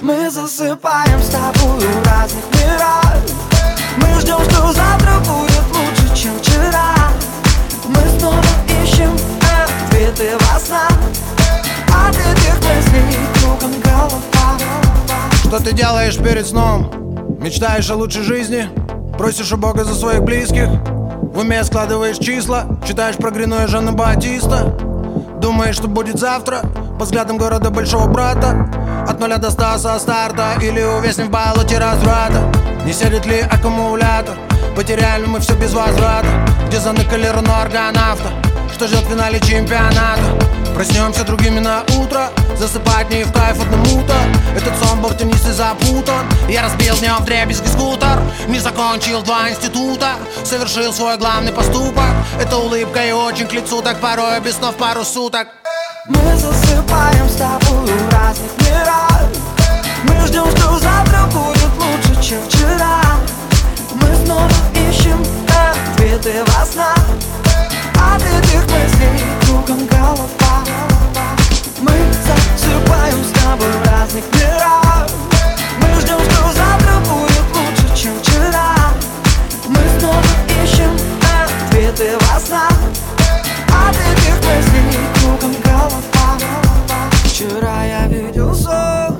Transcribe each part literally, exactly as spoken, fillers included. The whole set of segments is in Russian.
Мы засыпаем с тобою в разных мирах. Мы ждем, что завтра будет лучше, чем вчера. Мы снова ищем ответы во снах. От этих мыслей кругом голова. Что ты делаешь перед сном? Мечтаешь о лучшей жизни? Просишь у Бога за своих близких? В уме складываешь числа, читаешь про Грину и Жана Батиста. Думаешь, что будет завтра? По взглядам города большого брата. От нуля до ста со старта. Или увязнем в болоте разврата. Не сядет ли аккумулятор? Потеряли мы все без возврата. Где заныкали руну аргонавта? Что ждет в финале чемпионата? Проснемся другими на утро. Засыпать не в кайф одному-то. Этот сон был теннис и запутан. Я разбил днем вдребезги скутер. Не закончил два института. Совершил свой главный поступок. Это улыбка и очень к лицу. Так порой без снов пару суток. Мы засыпаем с тобой в разных мирах. Мы ждем, что завтра будет лучше, чем вчера. Мы снова ищем ответы во снах. От этих мыслей кругом голова. Мы засыпаем с тобой в разных мирах. Мы ждем, что завтра будет лучше, чем вчера. Мы снова ищем ответы во снах. От этих мыслей кругом голова. Вчера я видел сон,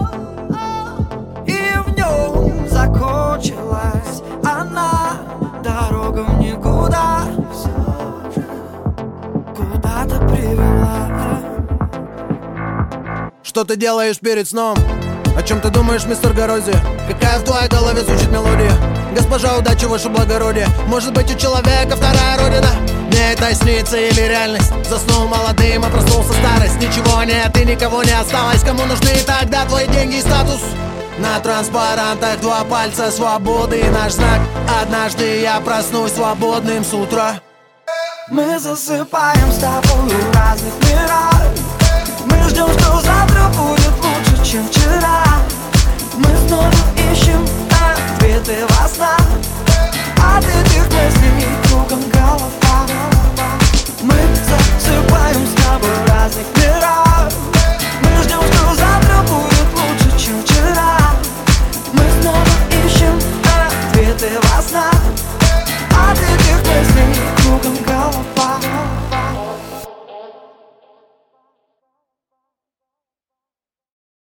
и в нем закончилась она. Дорога в никуда все же куда-то привела. Что ты делаешь перед сном? О чем ты думаешь, мистер Горозия? Какая в твоей голове звучит мелодия? Госпожа, удачи, ваше благородие. Может быть, у человека вторая родина? Мне это снится или реальность? Заснул молодым, а проснулся старость. Ничего нет и никого не осталось. Кому нужны тогда твои деньги и статус? На транспарантах два пальца свободы и наш знак. Однажды я проснусь свободным с утра. Мы засыпаем с тобой в разных мирах. Мы ждем, что завтра будет